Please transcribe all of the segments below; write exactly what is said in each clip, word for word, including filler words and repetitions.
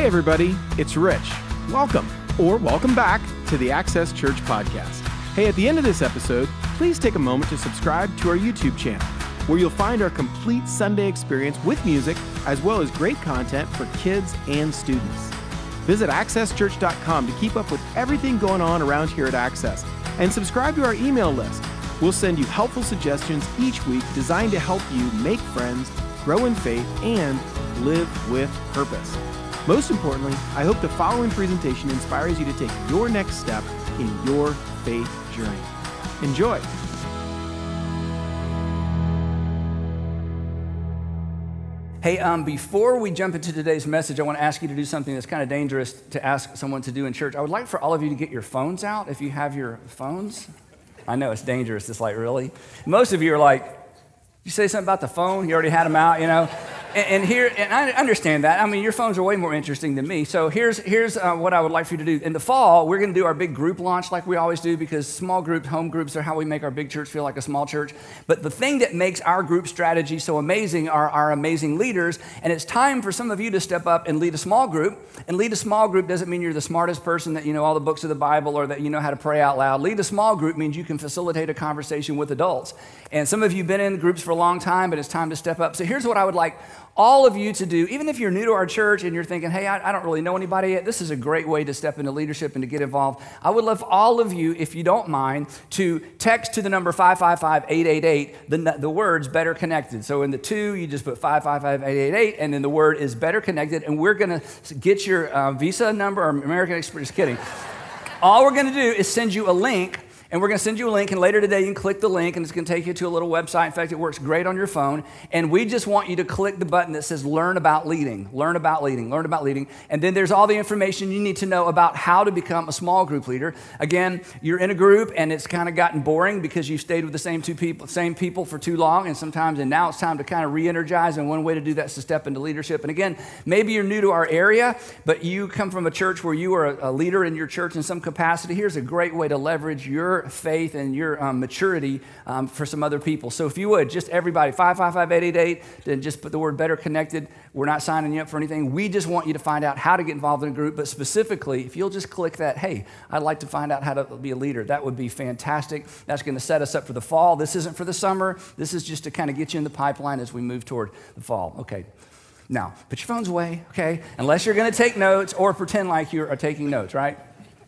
everybody, it's Rich. Welcome, or welcome back to the Access Church podcast. Hey, at the end of this episode, please take a moment to subscribe to our YouTube channel, where you'll find our complete Sunday experience with music, as well as great content for kids and students. Visit access church dot com to keep up with everything going on around here at Access, and subscribe to our email list. We'll send you helpful suggestions each week designed to help you make friends, grow in faith, and live with purpose. Most importantly, I hope the following presentation inspires you to take your next step in your faith journey. Enjoy. Hey, um, before we jump into today's message, I want to ask you to do something that's kind of dangerous to ask someone to do in church. I would like for all of you to get your phones out if you have your phones. I know it's dangerous. It's like, really? Most of you are like, you say something about the phone? You already had them out, you know? And, and here, and I understand that. I mean, your phones are way more interesting than me. So here's here's uh, what I would like for you to do. In the fall, we're going to do our big group launch like we always do, because small groups, home groups are how we make our big church feel like a small church. But the thing that makes our group strategy so amazing are our amazing leaders. And it's time for some of you to step up and lead a small group. And lead a small group doesn't mean you're the smartest person, that you know all the books of the Bible, or that you know how to pray out loud. Lead a small group means you can facilitate a conversation with adults. And some of you have been in groups for a long time, but it's time to step up. So here's what I would like all of you to do. Even if you're new to our church and you're thinking, hey, I, I don't really know anybody yet, this is a great way to step into leadership and to get involved. I would love all of you, if you don't mind, to text to the number five five five, eight eight eight the, the words Better Connected. So in the two, you just put five five five, eight eight eight, and then the word is Better Connected, and we're going to get your uh, Visa number or American Express. Just kidding. All we're going to do is send you a link. And we're going to send you a link, and later today you can click the link, and it's going to take you to a little website. In fact, it works great on your phone. And we just want you to click the button that says Learn About Leading. Learn About Leading. Learn About Leading. And then there's all the information you need to know about how to become a small group leader. Again, you're in a group, and it's kind of gotten boring because you've stayed with the same two people, same people for too long, and sometimes, and now it's time to kind of re-energize, and one way to do that is to step into leadership. And again, maybe you're new to our area, but you come from a church where you are a, a leader in your church in some capacity. Here's a great way to leverage your faith and your um, maturity um, for some other people. So if you would, just everybody, five five five, eight eight eight, then just put the word Better Connected. We're not signing you up for anything. We just want you to find out how to get involved in a group, but specifically, if you'll just click that, hey, I'd like to find out how to be a leader, that would be fantastic. That's going to set us up for the fall. This isn't for the summer. This is just to kind of get you in the pipeline as we move toward the fall. Okay. Now, put your phones away, okay? Unless you're going to take notes or pretend like you are taking notes, right?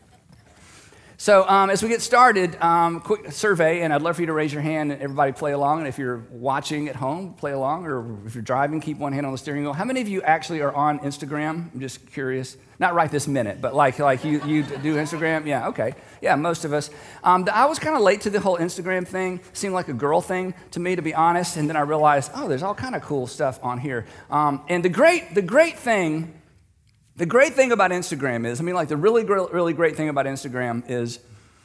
So um, as we get started, um, quick survey, and I'd love for you to raise your hand and everybody play along. And if you're watching at home, play along. Or if you're driving, keep one hand on the steering wheel. How many of you actually are on Instagram? I'm just curious. Not right this minute, but like like you, you do Instagram? Yeah, okay. Yeah, most of us. Um, I was kind of late to the whole Instagram thing. Seemed like a girl thing to me, to be honest. And then I realized, oh, there's all kind of cool stuff on here. Um, and the great the great thing The great thing about Instagram is, I mean, like the really, really great thing about Instagram is,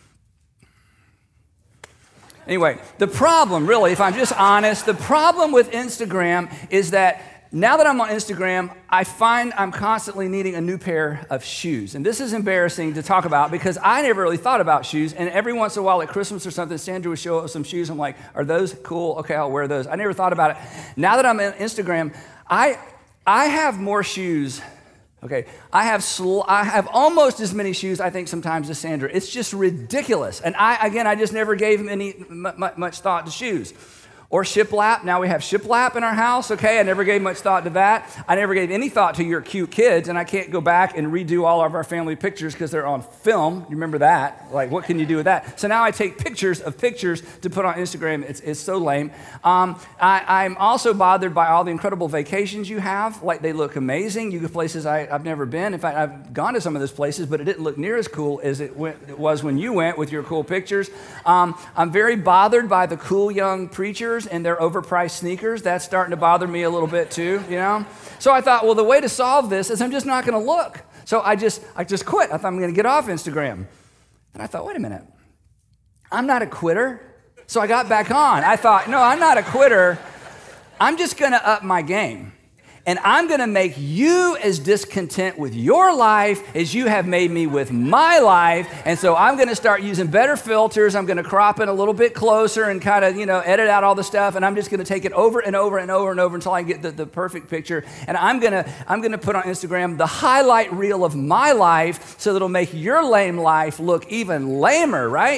anyway, the problem, really, if I'm just honest, the problem with Instagram is that now that I'm on Instagram, I find I'm constantly needing a new pair of shoes. And this is embarrassing to talk about because I never really thought about shoes. And every once in a while at Christmas or something, Sandra would show us some shoes. I'm like, are those cool? Okay, I'll wear those. I never thought about it. Now that I'm on Instagram, I I have more shoes. Okay, I have sl- I have almost as many shoes, I think, sometimes as Sandra. It's just ridiculous. And I, again, I just never gave any m- m- much thought to shoes. Or shiplap. Now we have shiplap in our house, okay? I never gave much thought to that. I never gave any thought to your cute kids, and I can't go back and redo all of our family pictures because they're on film. You remember that? Like, what can you do with that? So now I take pictures of pictures to put on Instagram. It's, it's so lame. Um, I, I'm also bothered by all the incredible vacations you have. Like, they look amazing. You go places I, I've never been. In fact, I've gone to some of those places, but it didn't look near as cool as it, went, it was when you went with your cool pictures. Um, I'm very bothered by the cool young preachers and their overpriced sneakers. That's starting to bother me a little bit too, you know? So I thought, well, the way to solve this is I'm just not going to look. So I just I just quit. I thought I'm going to get off Instagram. And I thought, wait a minute. I'm not a quitter. So I got back on. I thought, no, I'm not a quitter. I'm just going to up my game. and I'm going to make you as discontent with your life as you have made me with my life. And so I'm going to start using better filters. I'm going to crop it a little bit closer and kind of, you know, edit out all the stuff. And I'm just going to take it over and over and over and over until I get the, the perfect picture. And I'm going to I'm going to put on Instagram the highlight reel of my life so that it'll make your lame life look even lamer, right?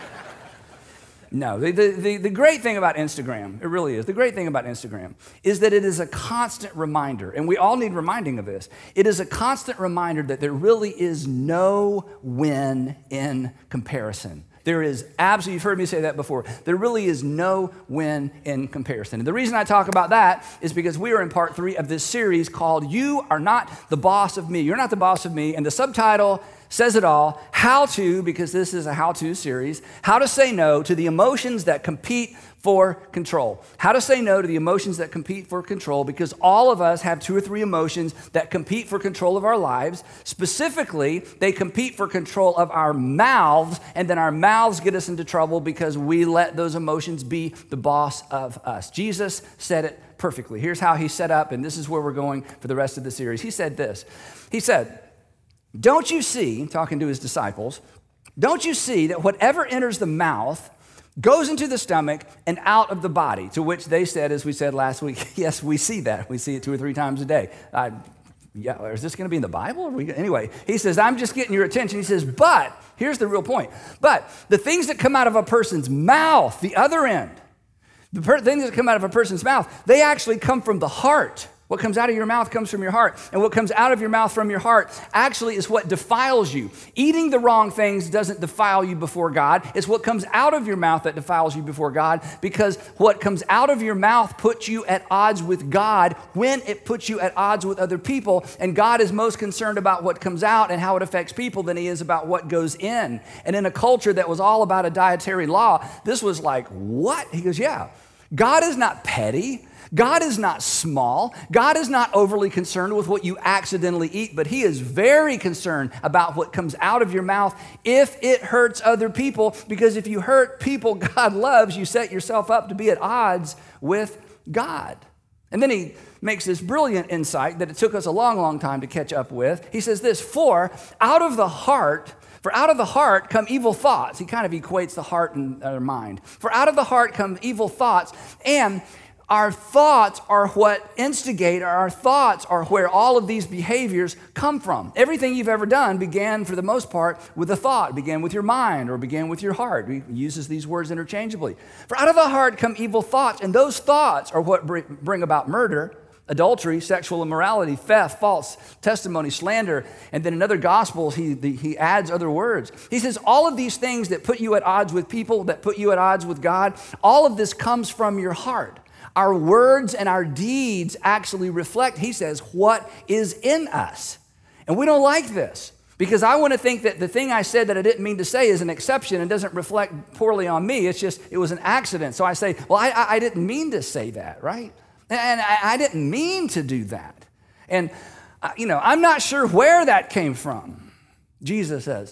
No, the, the, the great thing about Instagram, it really is, the great thing about Instagram is that it is a constant reminder, and we all need reminding of this. It is a constant reminder that there really is no win in comparison. There is absolutely, you've heard me say that before, there really is no win in comparison. And the reason I talk about that is because we are in part three of this series called You Are Not the Boss of Me. You're not the boss of me, and the subtitle says it all, how to, because this is a how-to series, how to say no to the emotions that compete for control. How to say no to the emotions that compete for control, because all of us have two or three emotions that compete for control of our lives. Specifically, they compete for control of our mouths, and then our mouths get us into trouble because we let those emotions be the boss of us. Jesus said it perfectly. Here's how he set up, and this is where we're going for the rest of the series. He said this. He said, don't you see, talking to his disciples, don't you see that whatever enters the mouth goes into the stomach and out of the body? To which they said, as we said last week, yes, we see that. We see it two or three times a day. I, yeah, is this going to be in the Bible? We, anyway, he says, I'm just getting your attention. He says, but, here's the real point, but the things that come out of a person's mouth, the other end, the per- things that come out of a person's mouth, they actually come from the heart. What comes out of your mouth comes from your heart. And what comes out of your mouth from your heart actually is what defiles you. Eating the wrong things doesn't defile you before God. It's what comes out of your mouth that defiles you before God, because what comes out of your mouth puts you at odds with God when it puts you at odds with other people. And God is most concerned about what comes out and how it affects people than he is about what goes in. And in a culture that was all about a dietary law, this was like, what? He goes, yeah, God is not petty. God is not small. God is not overly concerned with what you accidentally eat, but he is very concerned about what comes out of your mouth if it hurts other people, because if you hurt people God loves, you set yourself up to be at odds with God. And then he makes this brilliant insight that it took us a long, long time to catch up with. He says this, for out of the heart, for out of the heart come evil thoughts. He kind of equates the heart and our mind. For out of the heart come evil thoughts, and our thoughts are what instigate, or our thoughts are where all of these behaviors come from. Everything you've ever done began, for the most part, with a thought. It began with your mind or began with your heart. He uses these words interchangeably. For out of the heart come evil thoughts, and those thoughts are what bring about murder, adultery, sexual immorality, theft, false testimony, slander. And then in other gospels, he, the, he adds other words. He says all of these things that put you at odds with people, that put you at odds with God, all of this comes from your heart. Our words and our deeds actually reflect, he says, what is in us. And we don't like this, because I want to think that the thing I said that I didn't mean to say is an exception and doesn't reflect poorly on me. It's just, it was an accident. So I say, well, I, I didn't mean to say that, right? And I, I didn't mean to do that. And, uh, you know, I'm not sure where that came from. Jesus says,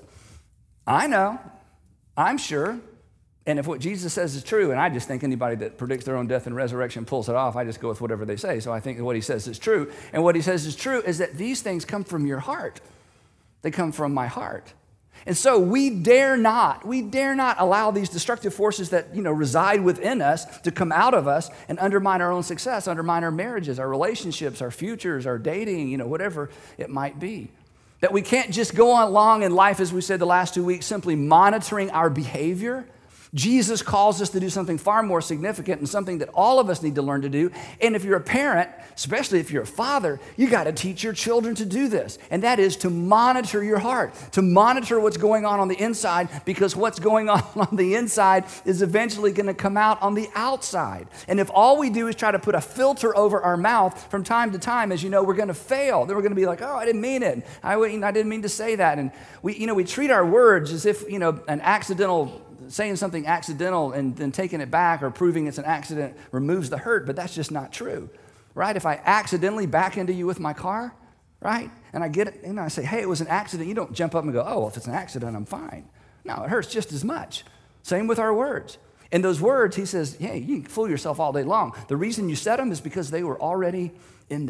I know, I'm sure. And if what Jesus says is true, and I just think anybody that predicts their own death and resurrection pulls it off, I just go with whatever they say. So I think what he says is true. And what he says is true is that these things come from your heart. They come from my heart. And so we dare not, we dare not allow these destructive forces that, you know, reside within us to come out of us and undermine our own success, undermine our marriages, our relationships, our futures, our dating, you know, whatever it might be. That we can't just go on along in life, as we said the last two weeks, simply monitoring our behavior. Jesus calls us to do something far more significant and something that all of us need to learn to do. And if you're a parent, especially if you're a father, you got to teach your children to do this. And that is to monitor your heart, to monitor what's going on on the inside, because what's going on on the inside is eventually going to come out on the outside. And if all we do is try to put a filter over our mouth from time to time, as you know, we're going to fail. Then we're going to be like, oh, I didn't mean it. I, I didn't mean to say that. And we, you know, we treat our words as if, you know, an accidental saying something accidental and then taking it back or proving it's an accident removes the hurt, but that's just not true, right? If I accidentally back into you with my car, right, and I get it, and I say, hey, it was an accident, you don't jump up and go, oh, well, if it's an accident, I'm fine. No, it hurts just as much. Same with our words. And those words, he says, hey, you can fool yourself all day long. The reason you said them is because they were already in there.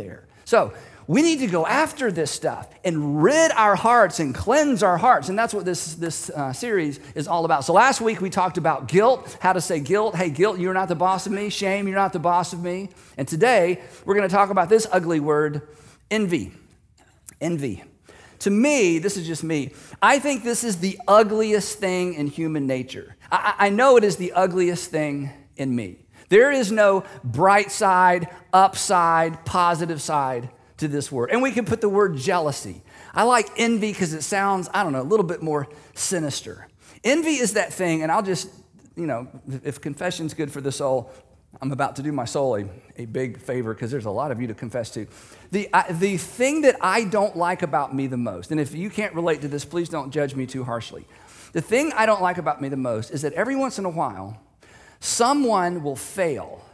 So we need to go after this stuff and rid our hearts and cleanse our hearts. And that's what this, this uh, series is all about. So last week we talked about guilt, how to say guilt. Hey, guilt, you're not the boss of me. Shame, you're not the boss of me. And today we're going to talk about this ugly word, envy. Envy. To me, this is just me, I think this is the ugliest thing in human nature. I, I know it is the ugliest thing in me. There is no bright side, upside, positive side to this word. And we can put the word jealousy. I like envy because it sounds, I don't know, a little bit more sinister. Envy is that thing, and I'll just, you know, if confession's good for the soul, I'm about to do my soul a, a big favor because there's a lot of you to confess to. The, I, the thing that I don't like about me the most, and if you can't relate to this, please don't judge me too harshly. The thing I don't like about me the most is that every once in a while, someone will fail,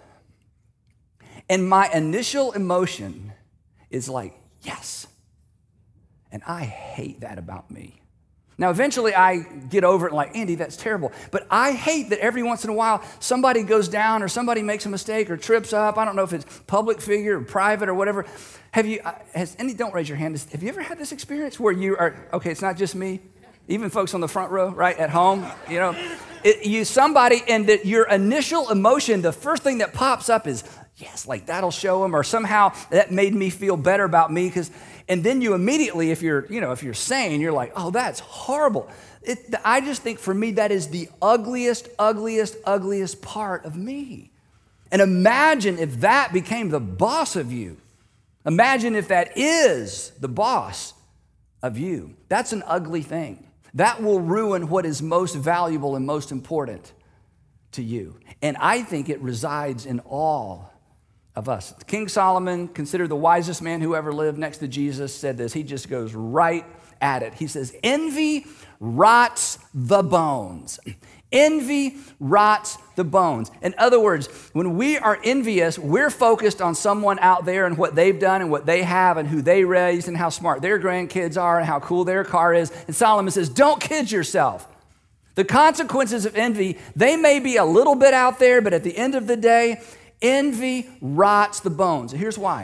and my initial emotion is like, yes. And I hate that about me. Now, eventually I get over it and like, Andy, that's terrible. But I hate that every once in a while somebody goes down or somebody makes a mistake or trips up. I don't know if it's public figure or private or whatever. Have you, has any, don't raise your hand. Have you ever had this experience where you are, okay, it's not just me, even folks on the front row, right, at home, you know, it, you somebody and that your initial emotion, the first thing that pops up is, yes, like that'll show them, or somehow that made me feel better about me. Because, and then you immediately, if you're, you know, if you're sane, you're like, oh, that's horrible. It, I just think for me, that is the ugliest, ugliest, ugliest part of me. And imagine if that became the boss of you. Imagine if that is the boss of you. That's an ugly thing. That will ruin what is most valuable and most important to you. And I think it resides in all of us. King Solomon, considered the wisest man who ever lived next to Jesus, said this. He just goes right at it. He says, envy rots the bones. Envy rots the bones. In other words, when we are envious, we're focused on someone out there and what they've done and what they have and who they raised and how smart their grandkids are and how cool their car is. And Solomon says, don't kid yourself. The consequences of envy, they may be a little bit out there, but at the end of the day, envy rots the bones. Here's why.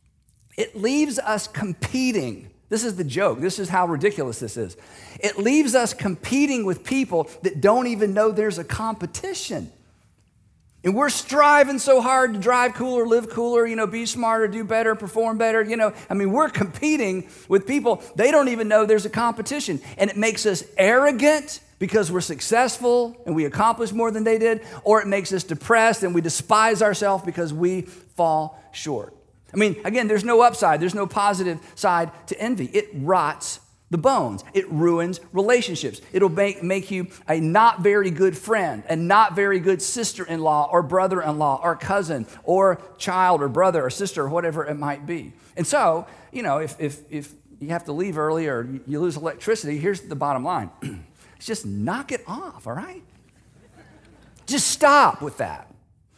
It leaves us competing. This is the joke. This is how ridiculous this is. It leaves us competing with people that don't even know there's a competition. And we're striving so hard to drive cooler, live cooler, you know, be smarter, do better, perform better, you know. I mean, we're competing with people. They don't even know there's a competition. And it makes us arrogant because we're successful and we accomplish more than they did, or it makes us depressed and we despise ourselves because we fall short. I mean, again, there's no upside. There's no positive side to envy. It rots the bones. It ruins relationships. It'll make, make you a not very good friend, a not very good sister-in-law or brother-in-law or cousin or child or brother or sister or whatever it might be. And so, you know, if, if, if you have to leave early or you lose electricity, here's the bottom line. Just knock it off, all right? Just stop with that.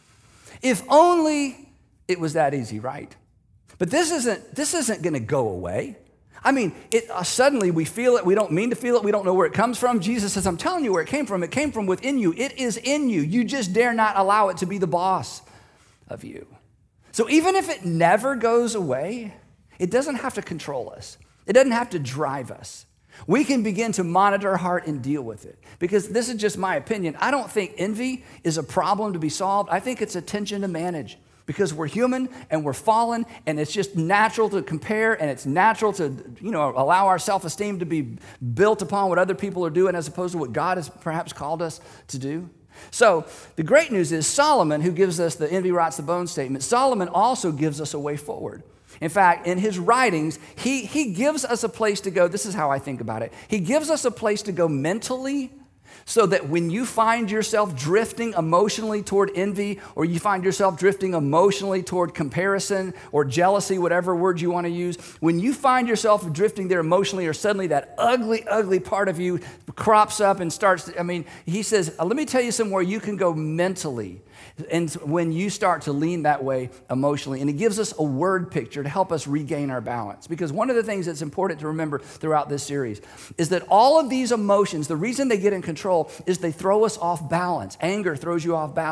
If only it was that easy, right? But this isn't, this isn't going to go away. I mean, it, uh, suddenly we feel it. We don't mean to feel it. We don't know where it comes from. Jesus says, I'm telling you where it came from. It came from within you. It is in you. You just dare not allow it to be the boss of you. So even if it never goes away, it doesn't have to control us. It doesn't have to drive us. We can begin to monitor our heart and deal with it. Because this is just my opinion. I don't think envy is a problem to be solved. I think it's a tension to manage. Because we're human and we're fallen, and it's just natural to compare, and it's natural to, you know, allow our self-esteem to be built upon what other people are doing as opposed to what God has perhaps called us to do. So the great news is Solomon, who gives us the envy rots the bone statement, Solomon also gives us a way forward. In fact, in his writings, he, he gives us a place to go. This is how I think about it. He gives us a place to go mentally, so that when you find yourself drifting emotionally toward envy, or you find yourself drifting emotionally toward comparison or jealousy, whatever word you want to use, when you find yourself drifting there emotionally, or suddenly that ugly, ugly part of you crops up and starts to, I mean, he says, let me tell you somewhere you can go mentally. And when you start to lean that way emotionally, and it gives us a word picture to help us regain our balance. Because one of the things that's important to remember throughout this series is that all of these emotions, the reason they get in control is they throw us off balance. Anger throws you off balance.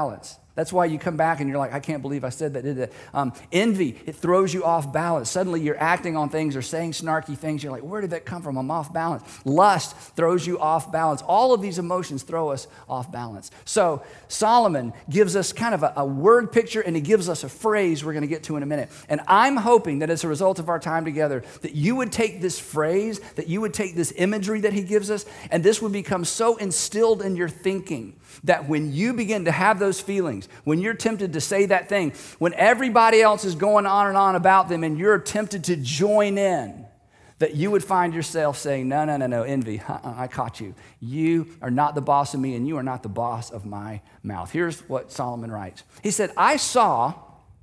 That's why you come back and you're like, I can't believe I said that, did that. Um, envy, it throws you off balance. Suddenly you're acting on things or saying snarky things. You're like, where did that come from? I'm off balance. Lust throws you off balance. All of these emotions throw us off balance. So Solomon gives us kind of a, a word picture, and he gives us a phrase we're going to get to in a minute. And I'm hoping that as a result of our time together, that you would take this phrase, that you would take this imagery that he gives us, and this would become so instilled in your thinking that when you begin to have those feelings, when you're tempted to say that thing, when everybody else is going on and on about them and you're tempted to join in, that you would find yourself saying, no, no, no, no, envy, uh-uh, I caught you. You are not the boss of me, and you are not the boss of my mouth. Here's what Solomon writes. He said, I saw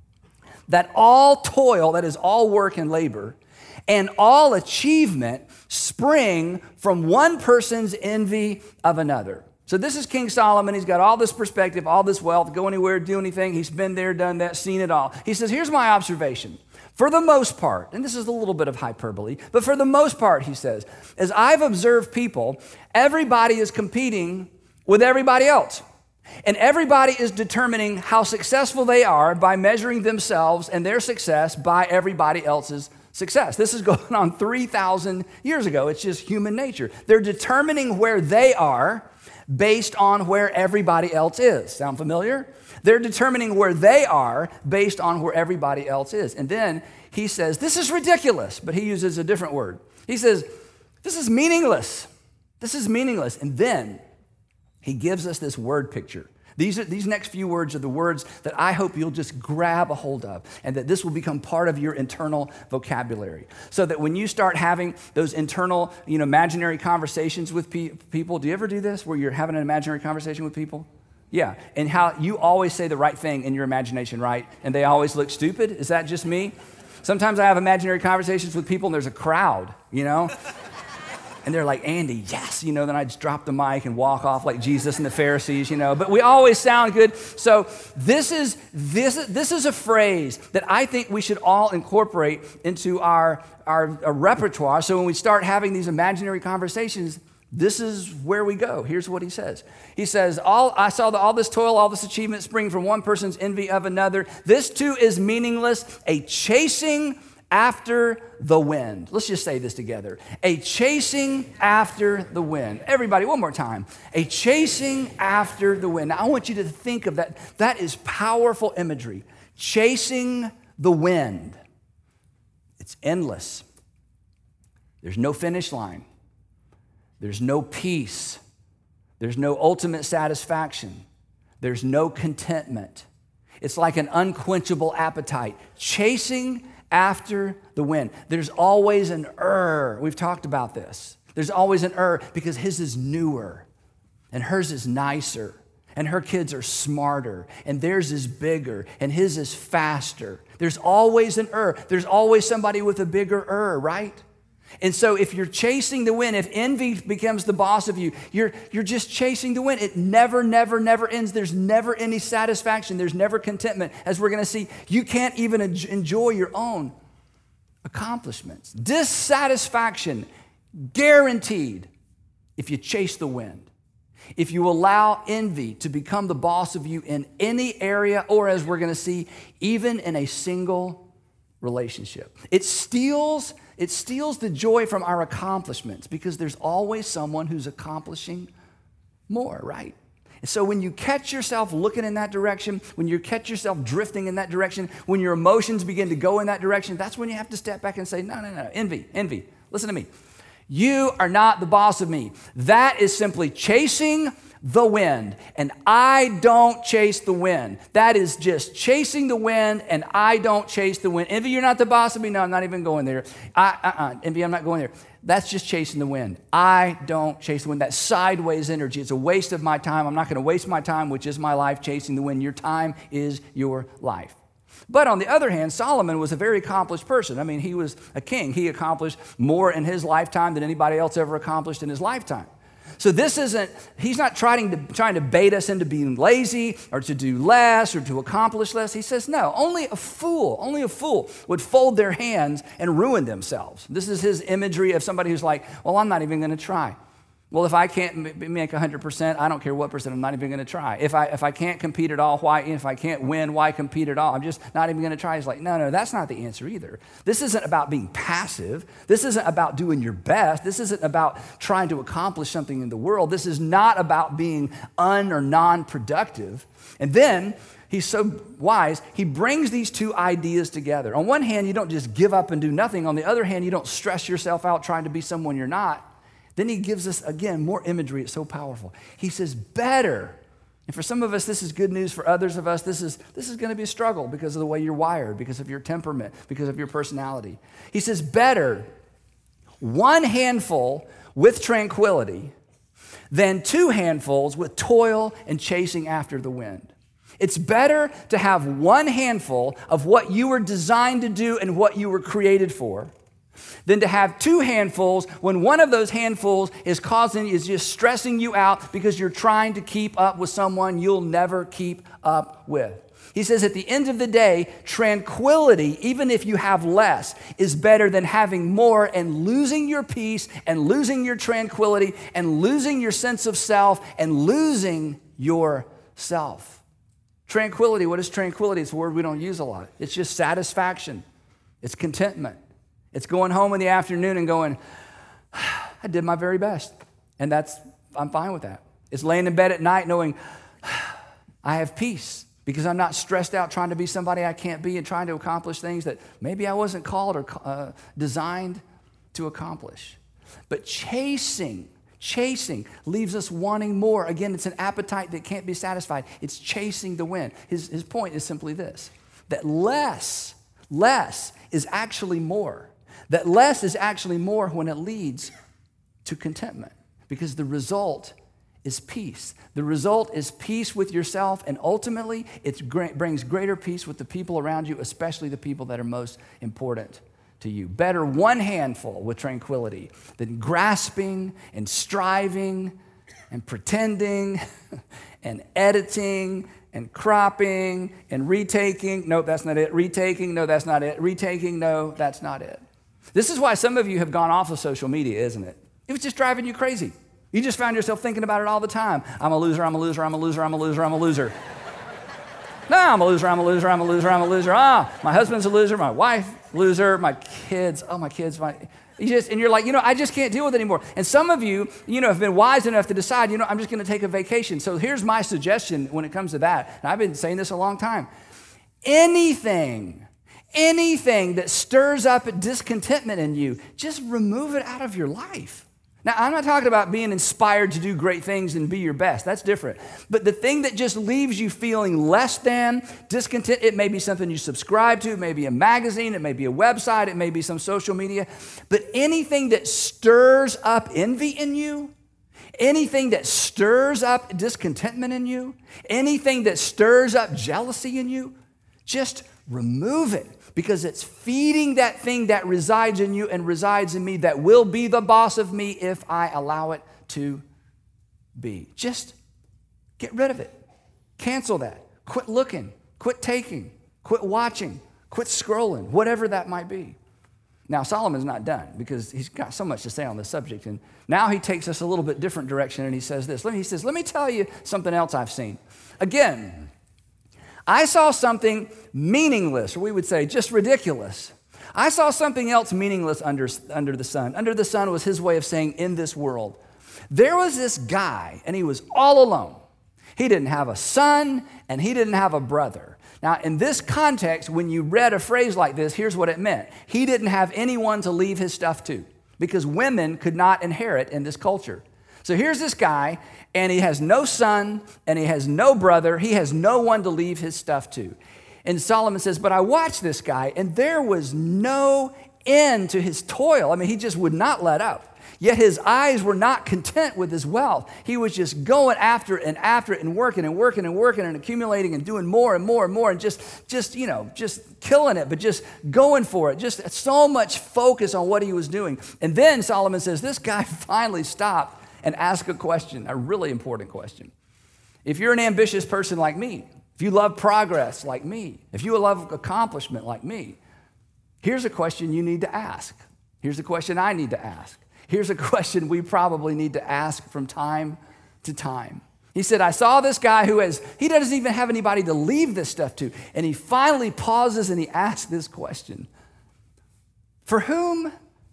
that all toil, that is all work and labor, and all achievement spring from one person's envy of another. So this is King Solomon. He's got all this perspective, all this wealth, go anywhere, do anything. He's been there, done that, seen it all. He says, here's my observation. For the most part, and this is a little bit of hyperbole, but for the most part, he says, as I've observed people, everybody is competing with everybody else. And everybody is determining how successful they are by measuring themselves and their success by everybody else's success. This is going on three thousand years ago. It's just human nature. They're determining where they are based on where everybody else is. Sound familiar? They're determining where they are based on where everybody else is. And then he says, this is ridiculous, but he uses a different word. He says, this is meaningless. This is meaningless. And then he gives us this word picture. These, are, these next few words are the words that I hope you'll just grab a hold of, and that this will become part of your internal vocabulary. So that when you start having those internal, you know, imaginary conversations with pe- people, do you ever do this where you're having an imaginary conversation with people? Yeah, and how you always say the right thing in your imagination, right? And they always look stupid? Is that just me? Sometimes I have imaginary conversations with people and there's a crowd, you know? And they're like, Andy, yes, you know, then I just drop the mic and walk off like Jesus and the Pharisees, you know, but we always sound good. So this is this, this is a phrase that I think we should all incorporate into our, our, our repertoire. So when we start having these imaginary conversations, this is where we go. Here's what he says. He says, all I saw the, all this toil, all this achievement spring from one person's envy of another. This too is meaningless, a chasing after the wind. Let's just say this together. A chasing after the wind. Everybody, one more time. A chasing after the wind. Now, I want you to think of that. That is powerful imagery. Chasing the wind. It's endless. There's no finish line. There's no peace. There's no ultimate satisfaction. There's no contentment. It's like an unquenchable appetite. Chasing after the wind. There's always an er. We've talked about this. There's always an er because his is newer and hers is nicer and her kids are smarter and theirs is bigger and his is faster. There's always an er. There's always somebody with a bigger er, right? And so if you're chasing the wind, if envy becomes the boss of you, you're, you're just chasing the wind. It never, never, never ends. There's never any satisfaction. There's never contentment. As we're going to see, you can't even enjoy your own accomplishments. Dissatisfaction, guaranteed if you chase the wind. If you allow envy to become the boss of you in any area, or as we're going to see, even in a single relationship. It steals It steals the joy from our accomplishments because there's always someone who's accomplishing more, right? And so when you catch yourself looking in that direction, when you catch yourself drifting in that direction, when your emotions begin to go in that direction, that's when you have to step back and say, no, no, no, envy, envy. Listen to me. You are not the boss of me. That is simply chasing the wind, and I don't chase the wind. That is just chasing the wind, and I don't chase the wind. Envy, you're not the boss of me. No, I'm not even going there. I, uh-uh. Envy, I'm not going there. That's just chasing the wind. I don't chase the wind. That sideways energy. It's a waste of my time. I'm not going to waste my time, which is my life, chasing the wind. Your time is your life. But on the other hand, Solomon was a very accomplished person. I mean, he was a king. He accomplished more in his lifetime than anybody else ever accomplished in his lifetime. So this isn't, he's not trying to, trying to bait us into being lazy or to do less or to accomplish less. He says, no, only a fool, only a fool would fold their hands and ruin themselves. This is his imagery of somebody who's like, well, I'm not even going to try. Well, if I can't m- make one hundred percent, I don't care what percent, I'm not even going to try. If I if I can't compete at all, why? If I can't win, why compete at all? I'm just not even going to try. It's like, no, no, that's not the answer either. This isn't about being passive. This isn't about doing your best. This isn't about trying to accomplish something in the world. This is not about being un or non-productive. And then he's so wise, he brings these two ideas together. On one hand, you don't just give up and do nothing. On the other hand, you don't stress yourself out trying to be someone you're not. Then he gives us, again, more imagery. It's so powerful. He says, better. And for some of us, this is good news. For others of us, this is, this is going to be a struggle because of the way you're wired, because of your temperament, because of your personality. He says, better one handful with tranquility than two handfuls with toil and chasing after the wind. It's better to have one handful of what you were designed to do and what you were created for than to have two handfuls when one of those handfuls is causing, is just stressing you out because you're trying to keep up with someone you'll never keep up with. He says at the end of the day, tranquility, even if you have less, is better than having more and losing your peace and losing your tranquility and losing your sense of self and losing yourself. Tranquility, what is tranquility? It's a word we don't use a lot. It's just satisfaction. It's contentment. It's going home in the afternoon and going, I did my very best. And that's, I'm fine with that. It's laying in bed at night knowing I have peace because I'm not stressed out trying to be somebody I can't be and trying to accomplish things that maybe I wasn't called or uh, designed to accomplish. But chasing, chasing leaves us wanting more. Again, it's an appetite that can't be satisfied. It's chasing the wind. His, his point is simply this, that less, less is actually more. That less is actually more when it leads to contentment because the result is peace. The result is peace with yourself, and ultimately it brings greater peace with the people around you, especially the people that are most important to you. Better one handful with tranquility than grasping and striving and pretending and editing and cropping and retaking. Nope, that's not it. Retaking, no, that's not it. Retaking, no, that's not it. This is why some of you have gone off of social media, isn't it? It was just driving you crazy. You just found yourself thinking about it all the time. I'm a loser, I'm a loser, I'm a loser, I'm a loser, I'm a loser. No, I'm a loser, I'm a loser, I'm a loser, I'm a loser. Ah, my husband's a loser, my wife, loser, my kids, oh, my kids, my... You just, and you're like, you know, I just can't deal with it anymore. And some of you, you know, have been wise enough to decide, you know, I'm just going to take a vacation. So here's my suggestion when it comes to that. And I've been saying this a long time. Anything, anything that stirs up discontentment in you, just remove it out of your life. Now, I'm not talking about being inspired to do great things and be your best. That's different. But the thing that just leaves you feeling less than, discontent, it may be something you subscribe to, it may be a magazine, it may be a website, it may be some social media. But anything that stirs up envy in you, anything that stirs up discontentment in you, anything that stirs up jealousy in you, just remove it. Because it's feeding that thing that resides in you and resides in me that will be the boss of me if I allow it to be. Just get rid of it. Cancel that. Quit looking. Quit taking. Quit watching. Quit scrolling. Whatever that might be. Now, Solomon's not done because he's got so much to say on this subject. And now he takes us a little bit different direction and he says this. He says, let me tell you something else I've seen. Again, I saw something meaningless, or we would say just ridiculous. I saw something else meaningless under, under the sun. Under the sun was his way of saying in this world. There was this guy, and he was all alone. He didn't have a son, and he didn't have a brother. Now, in this context, when you read a phrase like this, here's what it meant. He didn't have anyone to leave his stuff to, because women could not inherit in this culture. So here's this guy, and he has no son, and he has no brother. He has no one to leave his stuff to. And Solomon says, but I watched this guy, and there was no end to his toil. I mean, he just would not let up. Yet his eyes were not content with his wealth. He was just going after it and after it and working and working and working and accumulating and doing more and more and more and just, just you know, just killing it, but just going for it. Just so much focus on what he was doing. And then Solomon says, this guy finally stopped and ask a question, a really important question. If you're an ambitious person like me, if you love progress like me, if you love accomplishment like me, here's a question you need to ask. Here's a question I need to ask. Here's a question we probably need to ask from time to time. He said, I saw this guy who has, he doesn't even have anybody to leave this stuff to. And he finally pauses and he asks this question. For whom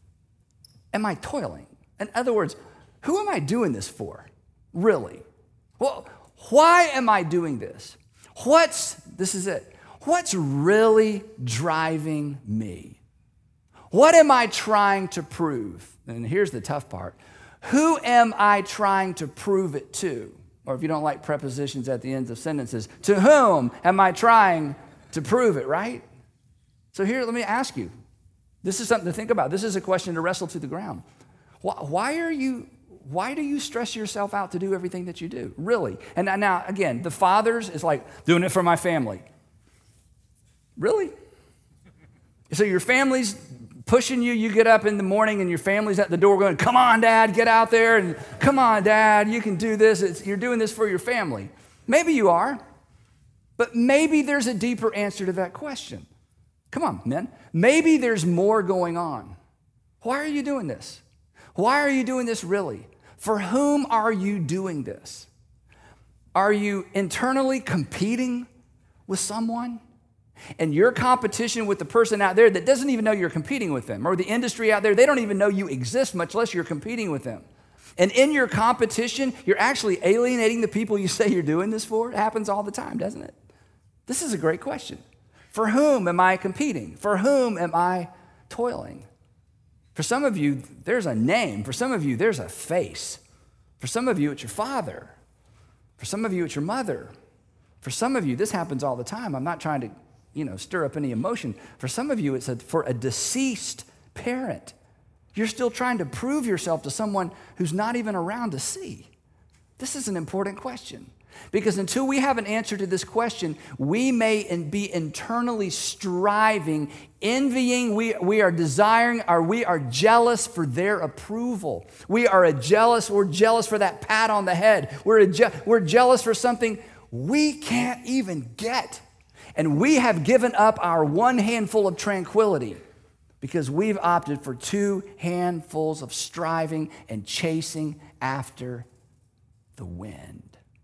am I toiling? In other words, who am I doing this for? Really? Well, why am I doing this? What's, this is it, what's really driving me? What am I trying to prove? And here's the tough part. Who am I trying to prove it to? Or if you don't like prepositions at the ends of sentences, to whom am I trying to prove it, right? So here, let me ask you. This is something to think about. This is a question to wrestle to the ground. Why are you, why do you stress yourself out to do everything that you do? Really? And now, again, the fathers is like, doing it for my family. Really? So your family's pushing you, you get up in the morning and your family's at the door going, come on, Dad, get out there, and come on, Dad, you can do this. It's, you're doing this for your family. Maybe you are, but maybe there's a deeper answer to that question. Come on, men. Maybe there's more going on. Why are you doing this? Why are you doing this really? For whom are you doing this? Are you internally competing with someone? And your competition with the person out there that doesn't even know you're competing with them, or the industry out there, they don't even know you exist, much less you're competing with them. And in your competition, you're actually alienating the people you say you're doing this for. It happens all the time, doesn't it? This is a great question. For whom am I competing? For whom am I toiling? For some of you, there's a name. For some of you, there's a face. For some of you, it's your father. For some of you, it's your mother. For some of you, this happens all the time. I'm not trying to, you know, stir up any emotion. For some of you, it's a, for a deceased parent. You're still trying to prove yourself to someone who's not even around to see. This is an important question. Because until we have an answer to this question, we may be internally striving, envying, we, we are desiring, or we are jealous for their approval. We are a jealous, we're jealous for that pat on the head. We're, a je- we're jealous for something we can't even get. And we have given up our one handful of tranquility because we've opted for two handfuls of striving and chasing after the wind.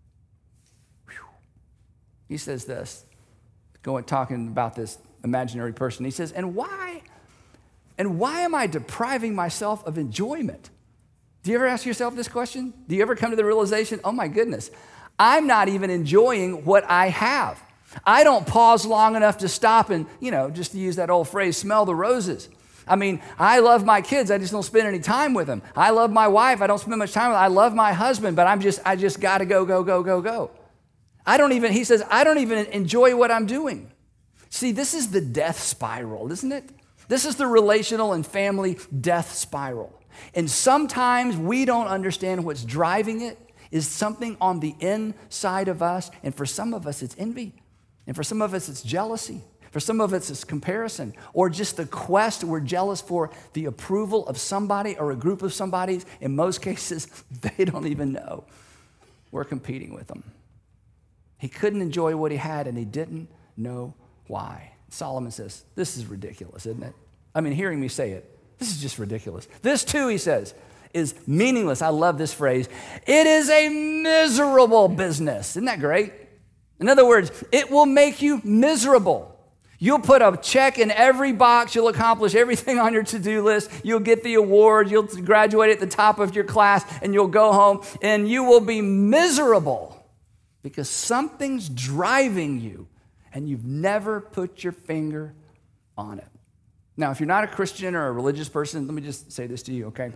He says this, going talking about this imaginary person. He says, and why, and why am I depriving myself of enjoyment? Do you ever ask yourself this question? Do you ever come to the realization, oh my goodness, I'm not even enjoying what I have. I don't pause long enough to stop and, you know, just to use that old phrase, smell the roses. I mean, I love my kids. I just don't spend any time with them. I love my wife. I don't spend much time with them. I love my husband, but I'm just, I just got to go, go, go, go, go. I don't even, he says, I don't even enjoy what I'm doing. See, this is the death spiral, isn't it? This is the relational and family death spiral. And sometimes we don't understand what's driving it is something on the inside of us. And for some of us, it's envy. And for some of us, it's jealousy. For some of us, it's comparison. Or just the quest, we're jealous for the approval of somebody or a group of somebodies. In most cases, they don't even know. We're competing with them. He couldn't enjoy what he had, and he didn't know why. Solomon says, this is ridiculous, isn't it? I mean, hearing me say it, this is just ridiculous. This, too, he says, is meaningless. I love this phrase. It is a miserable business. Isn't that great? In other words, it will make you miserable. You'll put a check in every box. You'll accomplish everything on your to-do list. You'll get the award. You'll graduate at the top of your class, and you'll go home, and you will be miserable. Because something's driving you and you've never put your finger on it. Now, if you're not a Christian or a religious person, let me just say this to you, okay?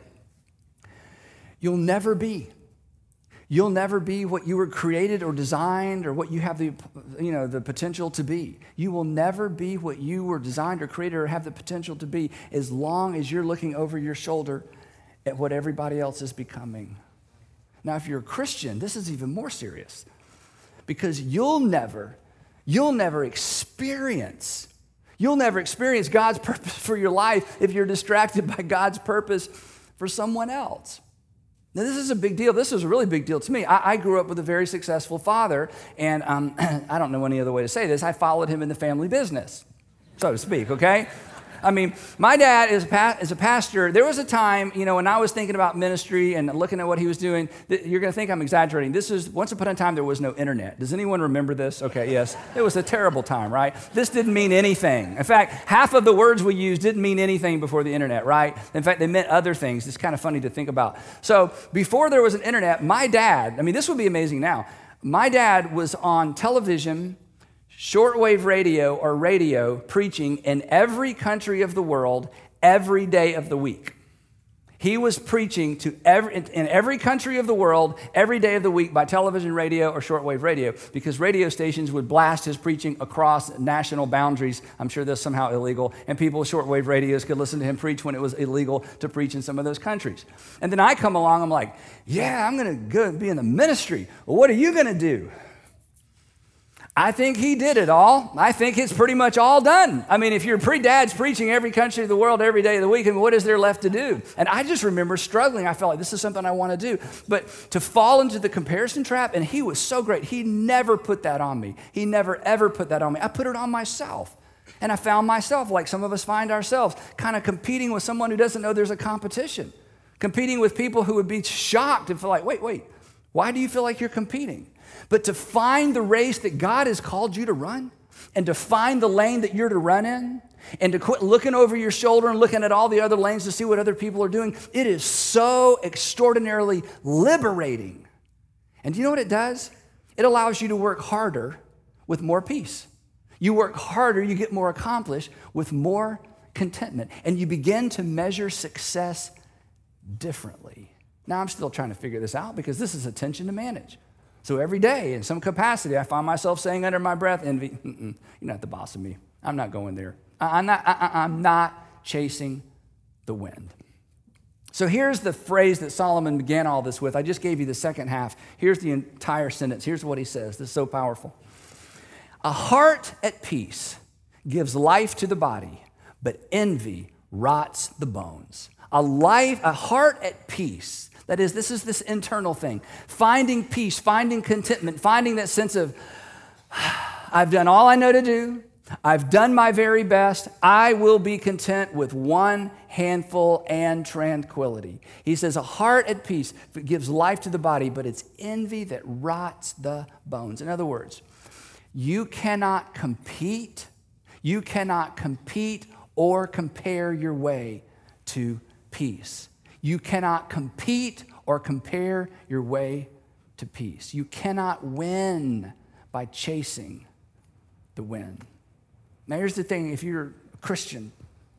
You'll never be. You'll never be what you were created or designed or what you have the, you know, the potential to be. You will never be what you were designed or created or have the potential to be as long as you're looking over your shoulder at what everybody else is becoming. Now, if you're a Christian, this is even more serious. Because you'll never, you'll never experience, you'll never experience God's purpose for your life if you're distracted by God's purpose for someone else. Now, this is a big deal. This is a really big deal to me. I, I grew up with a very successful father, and um, I don't know any other way to say this. I followed him in the family business, so to speak, okay? I mean, my dad is, pa- is a pastor. There was a time, you know, when I was thinking about ministry and looking at what he was doing, that you're going to think I'm exaggerating. This is, once upon a time, there was no internet. Does anyone remember this? Okay, yes. It was a terrible time, right? This didn't mean anything. In fact, half of the words we used didn't mean anything before the internet, right? In fact, they meant other things. It's kind of funny to think about. So before there was an internet, my dad, I mean, this would be amazing now. My dad was on television, shortwave radio or radio preaching in every country of the world every day of the week. He was preaching to every, in every country of the world every day of the week by television, radio, or shortwave radio, because radio stations would blast his preaching across national boundaries. I'm sure that's somehow illegal, and people with shortwave radios could listen to him preach when it was illegal to preach in some of those countries. And then I come along, I'm like, yeah, I'm going to go be in the ministry. Well, what are you going to do? I think he did it all. I think it's pretty much all done. I mean, if your pre-dad's preaching every country of the world every day of the week, and what is there left to do? And I just remember struggling. I felt like this is something I want to do. But to fall into the comparison trap, and he was so great. He never put that on me. He never, ever put that on me. I put it on myself. And I found myself, like some of us find ourselves, kind of competing with someone who doesn't know there's a competition. Competing with people who would be shocked and feel like, wait, wait, why do you feel like you're competing? But to find the race that God has called you to run, and to find the lane that you're to run in, and to quit looking over your shoulder and looking at all the other lanes to see what other people are doing, it is so extraordinarily liberating. And you know what it does? It allows you to work harder with more peace. You work harder, you get more accomplished with more contentment, and you begin to measure success differently. Now, I'm still trying to figure this out because this is a tension to manage. So every day, in some capacity, I find myself saying under my breath, envy, Mm-mm, you're not the boss of me. I'm not going there. I'm not, I, I'm not chasing the wind. So here's the phrase that Solomon began all this with. I just gave you the second half. Here's the entire sentence. Here's what he says. This is so powerful. A heart at peace gives life to the body, but envy rots the bones. A life, a heart at peace. That is, this is this internal thing. Finding peace, finding contentment, finding that sense of, I've done all I know to do. I've done my very best. I will be content with one handful and tranquility. He says, a heart at peace gives life to the body, but it's envy that rots the bones. In other words, you cannot compete. You cannot compete or compare your way to peace. You cannot compete or compare your way to peace. You cannot win by chasing the wind. Now, here's the thing. If you're a Christian,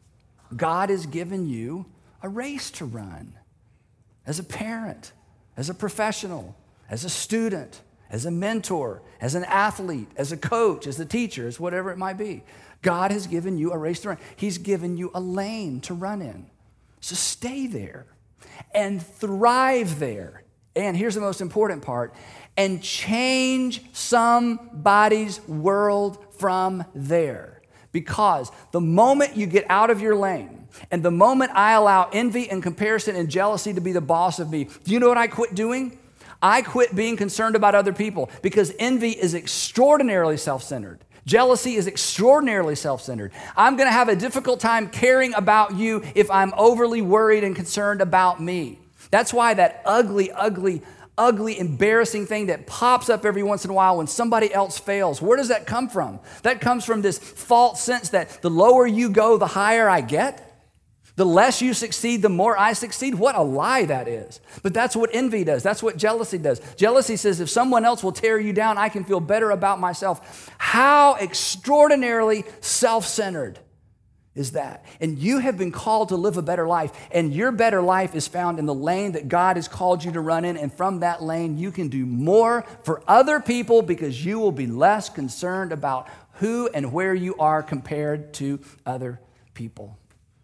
God has given you a race to run. As a parent, as a professional, as a student, as a mentor, as an athlete, as a coach, as a teacher, as whatever it might be. God has given you a race to run. He's given you a lane to run in. So stay there and thrive there. And here's the most important part, and change somebody's world from there. Because the moment you get out of your lane, and the moment I allow envy and comparison and jealousy to be the boss of me, do you know what I quit doing? I quit being concerned about other people, because envy is extraordinarily self-centered. Jealousy is extraordinarily self-centered. I'm going to have a difficult time caring about you if I'm overly worried and concerned about me. That's why that ugly, ugly, ugly, embarrassing thing that pops up every once in a while when somebody else fails, where does that come from? That comes from this false sense that the lower you go, the higher I get. The less you succeed, the more I succeed. What a lie that is. But that's what envy does. That's what jealousy does. Jealousy says if someone else will tear you down, I can feel better about myself. How extraordinarily self-centered is that? And you have been called to live a better life, and your better life is found in the lane that God has called you to run in, and from that lane you can do more for other people because you will be less concerned about who and where you are compared to other people.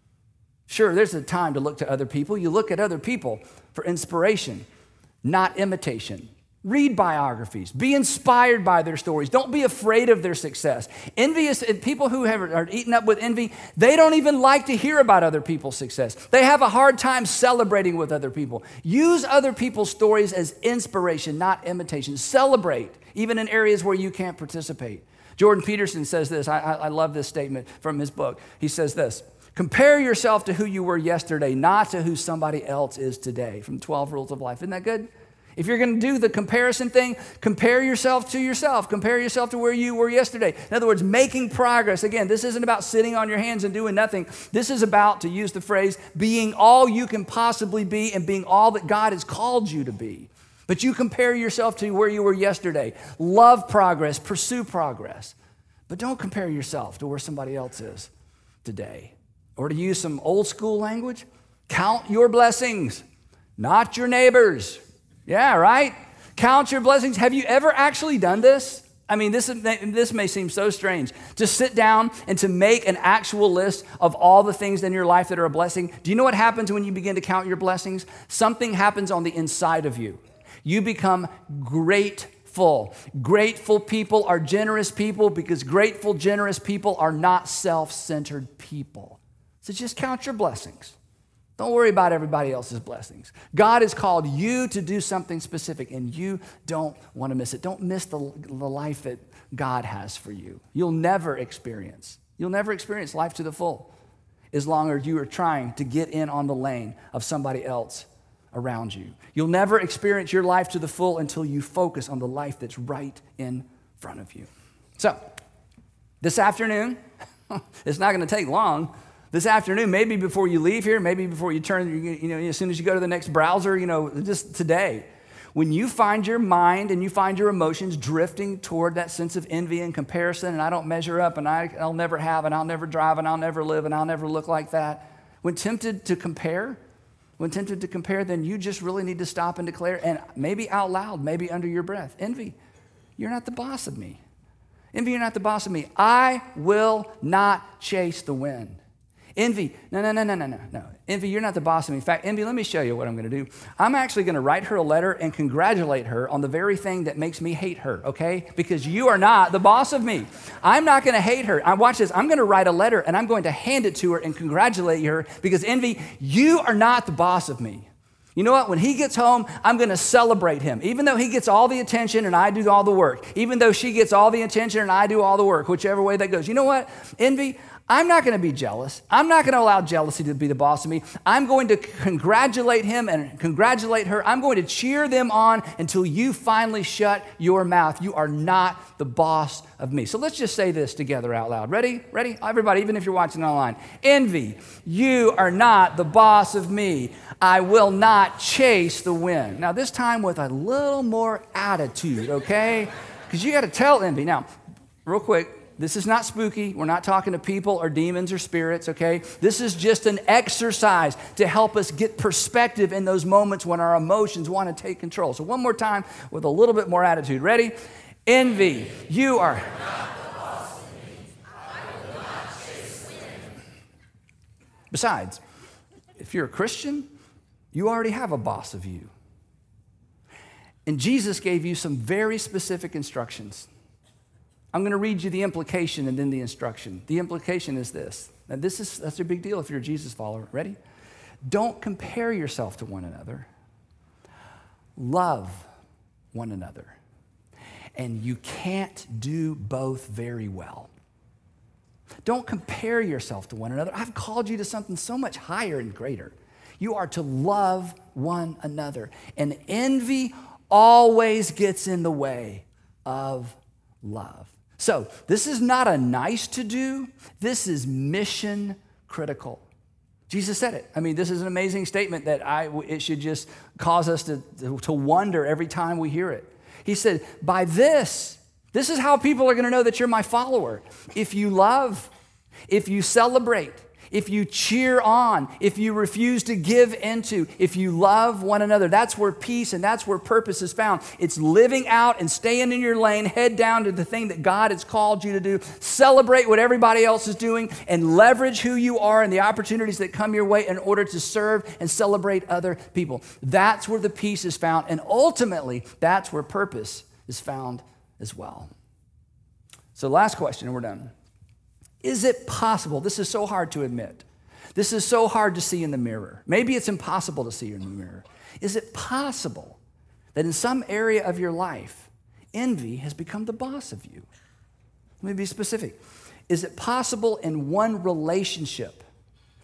Sure, there's a time to look to other people. You look at other people for inspiration, not imitation. Read biographies. Be inspired by their stories. Don't be afraid of their success. Envious people who have, are eaten up with envy, they don't even like to hear about other people's success. They have a hard time celebrating with other people. Use other people's stories as inspiration, not imitation. Celebrate, even in areas where you can't participate. Jordan Peterson says this. I, I love this statement from his book. He says this: Compare yourself to who you were yesterday, not to who somebody else is today, from twelve Rules of Life. Isn't that good? If you're going to do the comparison thing, compare yourself to yourself. Compare yourself to where you were yesterday. In other words, making progress. Again, this isn't about sitting on your hands and doing nothing. This is about, to use the phrase, being all you can possibly be and being all that God has called you to be. But you compare yourself to where you were yesterday. Love progress, pursue progress. But don't compare yourself to where somebody else is today. Or to use some old school language, count your blessings, not your neighbors. Yeah, right? Count your blessings. Have you ever actually done this? I mean, this, is, this may seem so strange. To sit down and to make an actual list of all the things in your life that are a blessing. Do you know what happens when you begin to count your blessings? Something happens on the inside of you. You become grateful. Grateful people are generous people because grateful, generous people are not self-centered people. So just count your blessings. Don't worry about everybody else's blessings. God has called you to do something specific, and you don't want to miss it. Don't miss the, the life that God has for you. You'll never experience. You'll never experience life to the full as long as you are trying to get in on the lane of somebody else around you. You'll never experience your life to the full until you focus on the life that's right in front of you. So, this afternoon, it's not going to take long. This afternoon, maybe before you leave here, maybe before you turn, you know, as soon as you go to the next browser, you know, just today, when you find your mind and you find your emotions drifting toward that sense of envy and comparison, and I don't measure up, and I, I'll never have, and I'll never drive, and I'll never live, and I'll never look like that. When tempted to compare, when tempted to compare, then you just really need to stop and declare, and maybe out loud, maybe under your breath, envy, you're not the boss of me. Envy, you're not the boss of me. I will not chase the wind. Envy, no, no, no, no, no, no, no. Envy, you're not the boss of me. In fact, Envy, let me show you what I'm going to do. I'm actually going to write her a letter and congratulate her on the very thing that makes me hate her, okay? Because you are not the boss of me. I'm not going to hate her. I watch this. I'm going to write a letter and I'm going to hand it to her and congratulate her because, Envy, you are not the boss of me. You know what? When he gets home, I'm going to celebrate him. Even though he gets all the attention and I do all the work. Even though she gets all the attention and I do all the work, whichever way that goes. You know what? Envy, I'm not going to be jealous. I'm not going to allow jealousy to be the boss of me. I'm going to congratulate him and congratulate her. I'm going to cheer them on until you finally shut your mouth. You are not the boss of me. So let's just say this together out loud. Ready? Ready? Everybody, even if you're watching online. Envy, you are not the boss of me. I will not chase the wind. Now, this time with a little more attitude, okay? Because you got to tell envy. Now, real quick. This is not spooky. We're not talking to people or demons or spirits, okay? This is just an exercise to help us get perspective in those moments when our emotions want to take control. So one more time with a little bit more attitude. Ready? Envy, you are... Besides, if you're a Christian, you already have a boss of you. And Jesus gave you some very specific instructions. I'm going to read you the implication and then the instruction. The implication is this. Now, this is that's a big deal if you're a Jesus follower. Ready? Don't compare yourself to one another. Love one another. And you can't do both very well. Don't compare yourself to one another. I've called you to something so much higher and greater. You are to love one another. And envy always gets in the way of love. So this is not a nice to do. This is mission critical. Jesus said it. I mean, this is an amazing statement that I, it should just cause us to, to wonder every time we hear it. He said, by this, this is how people are going to know that you're my follower. If you love, if you celebrate, if you cheer on, if you refuse to give into, if you love one another, that's where peace and that's where purpose is found. It's living out and staying in your lane, head down to the thing that God has called you to do. Celebrate what everybody else is doing and leverage who you are and the opportunities that come your way in order to serve and celebrate other people. That's where the peace is found. And ultimately, that's where purpose is found as well. So last question and we're done. Is it possible? This is so hard to admit. This is so hard to see in the mirror. Maybe it's impossible to see in the mirror. Is it possible that in some area of your life, envy has become the boss of you? Let me be specific. Is it possible in one relationship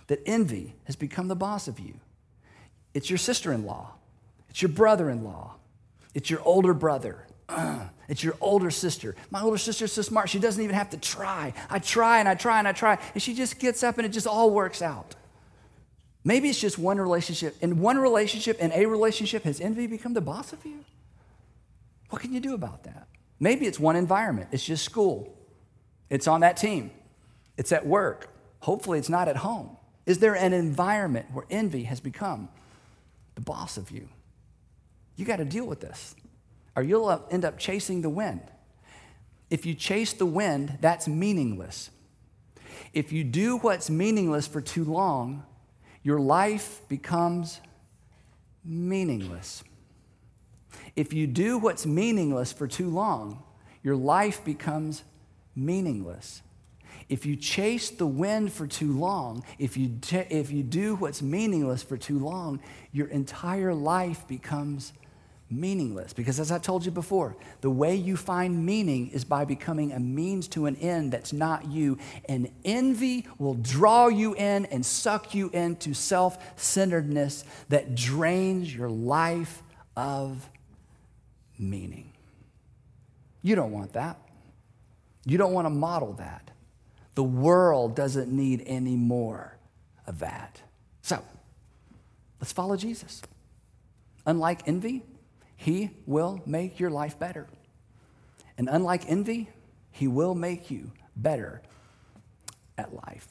that envy has become the boss of you. It's your sister-in-law. It's your brother-in-law. It's your older brother. Uh, it's your older sister. My older sister's so smart, she doesn't even have to try. I try and I try and I try, and she just gets up and it just all works out. Maybe it's just one relationship. In one relationship, in a relationship, has envy become the boss of you? What can you do about that? Maybe it's one environment. It's just school. It's on that team. It's at work. Hopefully it's not at home. Is there an environment where envy has become the boss of you? You got to deal with this, or you'll end up chasing the wind. If you chase the wind, that's meaningless. If you do what's meaningless for too long, your life becomes meaningless. If you do what's meaningless for too long, your life becomes meaningless. If you chase the wind for too long, if you, t- if you do what's meaningless for too long, your entire life becomes meaningless. Because as I've told you before, the way you find meaning is by becoming a means to an end that's not you. And envy will draw you in and suck you into self-centeredness that drains your life of meaning. You don't want that. You don't want to model that. The world doesn't need any more of that. So, let's follow Jesus. Unlike envy, he will make your life better. And unlike envy, he will make you better at life.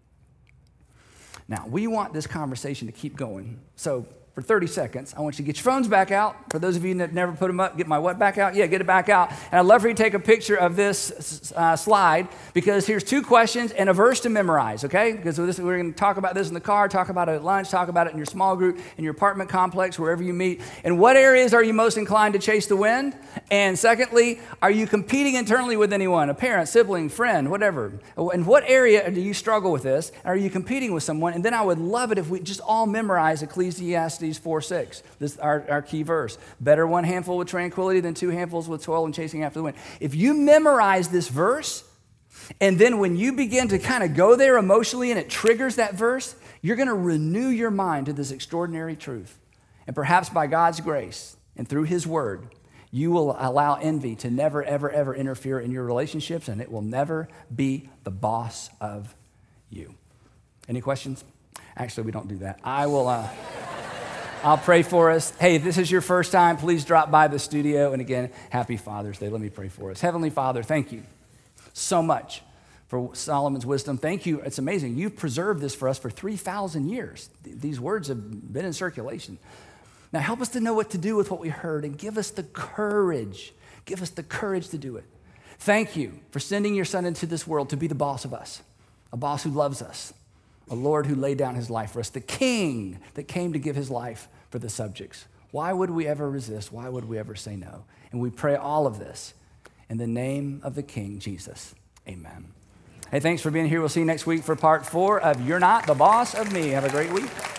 Now, we want this conversation to keep going. So, for thirty seconds, I want you to get your phones back out. For those of you that never put them up, get my what back out? Yeah, get it back out. And I'd love for you to take a picture of this uh, slide, because here's two questions and a verse to memorize, okay? Because this, we're going to talk about this in the car, talk about it at lunch, talk about it in your small group, in your apartment complex, wherever you meet. In what areas are you most inclined to chase the wind? And secondly, are you competing internally with anyone, a parent, sibling, friend, whatever? In what area do you struggle with this? Are you competing with someone? And then I would love it if we just all memorize Ecclesiastes four six, this is our, our key verse. Better one handful with tranquility than two handfuls with toil and chasing after the wind. If you memorize this verse, and then when you begin to kind of go there emotionally and it triggers that verse, you're going to renew your mind to this extraordinary truth. And perhaps by God's grace and through his word, you will allow envy to never, ever, ever interfere in your relationships, and it will never be the boss of you. Any questions? Actually, we don't do that. I will... Uh, I'll pray for us. Hey, if this is your first time, please drop by the studio. And again, happy Father's Day. Let me pray for us. Heavenly Father, thank you so much for Solomon's wisdom. Thank you. It's amazing. You've preserved this for us for three thousand years. These words have been in circulation. Now help us to know what to do with what we heard, and give us the courage. Give us the courage to do it. Thank you for sending your son into this world to be the boss of us, a boss who loves us, a Lord who laid down his life for us, the king that came to give his life for the subjects. Why would we ever resist? Why would we ever say no? And we pray all of this in the name of the King, Jesus. Amen. Hey, thanks for being here. We'll see you next week for part four of You're Not the Boss of Me. Have a great week.